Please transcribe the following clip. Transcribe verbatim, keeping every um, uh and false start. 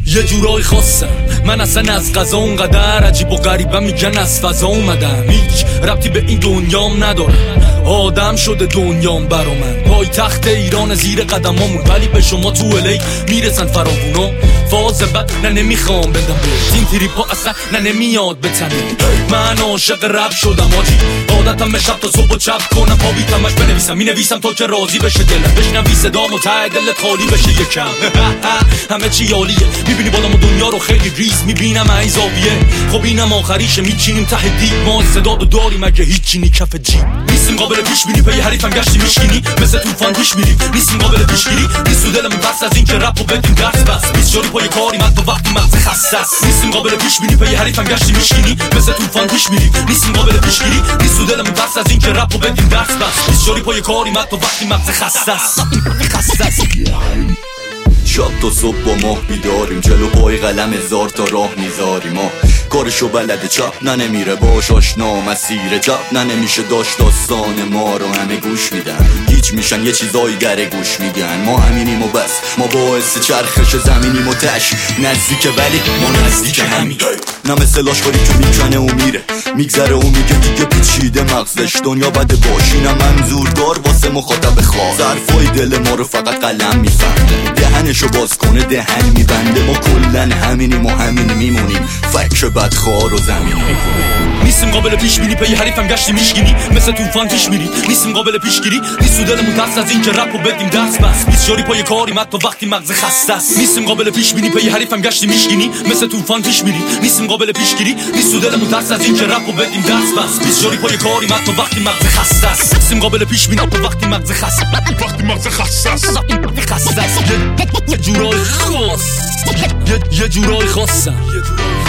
یه جورای خاصم من اصلا از قضا اونقدر عجیب و غریبم، میگن از فضا اومدم. هیچ ربطی به این دنیام ندارم، آدم شده دنیام برا من. پای تخت ایران زیر قدمامون، ولی به شما تو الی میرسن فراوونا. فاز بد نه نمیخوام بدم به این تریپا، اصلا نه نمیاد بتنه. من عاشق رپ شدم آجی، عادتم به شب تا صبح و چپ کنم پا بیتمش بنویسم. مینویسم تا که راضی بشه دلم، بشنوی صدامو ته دلت خالی بشه یکم. همه چی عالیه، میبینی بالامو دنیا رو خیلی ریز میبینم این زاویه. خب اینم آخریشه، میچینیم ته دیگ ما صدا رو داریم اگه هیچی نی کف جیب. نیستیم قابل پیش بینی، پی حریفم گشتی میشکینی مثل طوفان پیش میریم. نیستیم قابل پیشگیری، نیست تو دلمون بس از این که رپ رو بدیم درس بس. بیست جاری پای کاری من تو وقتی مغز خسته است. نیستیم قابل پیش بینی، پی حریفم گشتی میشکینی مثل طوفان پیش میریم. نیستیم قابل پیشگیری، نیست تو دلمون بس از این که رپ رو بدیم درس بس. بیست جاری پای کاری من تو وقتی مغز خسته است. خسته است. شب تا صبح با ماه بیداریم، جلو پای قلم هزار تا راه میذاریم. ما کارشو بلده چپ نه نمیره باش آشنا، مسیر جب نه نمیشه داشت. داستان ما رو همه گوش میدن، گیج میشن یه چیزایی در گوش میگن. ما همینیم و بس، ما باعث چرخش زمینیم و تش نزدیک، ولی ما نزدیک همین. نه مثل لاشخوری که میکنه و میره، میگذره و میگه دیگه پیچیده مغزش. دنیا بده باشی نه منظور دار واسه مخاطب خواهد. ظرفای دل ما رو فقط قلم میفهمه، دهنشو باز کنه دهن میبنده. ما کلن همینیم و همین میمونیم، فکر بدخوار و زمین میکنیم. نیستیم قابل پیش بینی، پی حریفم گشتی میشگینی مثل طوفان پیش میری. نیستیم قابل پیشگیری، نیست تو دلمون ترس از این که رپ رو بدیم درس بس. بیست جاری پای کاری من تو وقتی مغز خسته است. نیستیم قابل پیش بینی، پی حریفم گشتی میشگینی مثل طوفان پیش میری. نیستیم قابل پیشگیری، نیست تو دلمون ترس از این که رپ رو بدیم درس بس. بیست جاری پای کاری من تو وقتی مغز خسته است. نیستیم قابل پیش بینی تو وقتی مغز خسته وقتی مغز خسته است. خسته است. یه جورای خاص، یه جورای خاصم.